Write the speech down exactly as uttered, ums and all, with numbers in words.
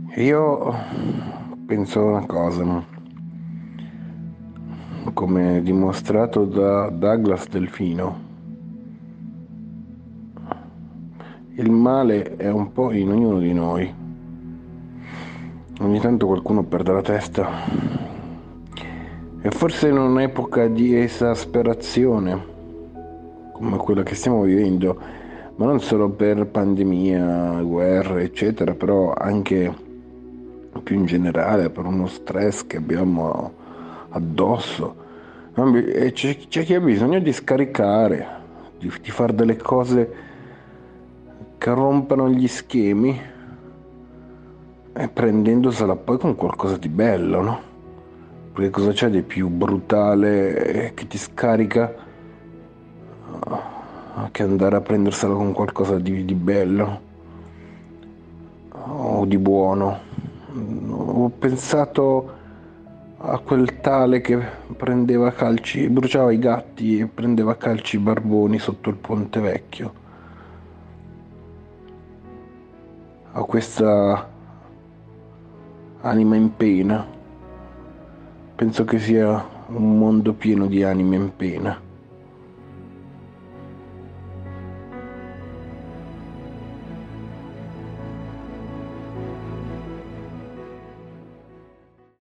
Io penso una cosa, come dimostrato da Douglas Delfino, il male è un po' in ognuno di noi. Ogni tanto qualcuno perde la testa. E forse in un'epoca di esasperazione, come quella che stiamo vivendo, ma non solo per pandemia, guerre, eccetera, però anche più in generale per uno stress che abbiamo addosso. E c'è, c'è chi ha bisogno di scaricare, di, di fare delle cose che rompano gli schemi e prendendosela poi con qualcosa di bello, no? Perché cosa c'è di più brutale eh, che ti scarica eh, che andare a prendersela con qualcosa di, di bello o di buono? Ho pensato a quel tale che prendeva calci, bruciava i gatti e prendeva calci i barboni sotto il ponte vecchio. A questa anima in pena. Penso che sia un mondo pieno di anime in pena.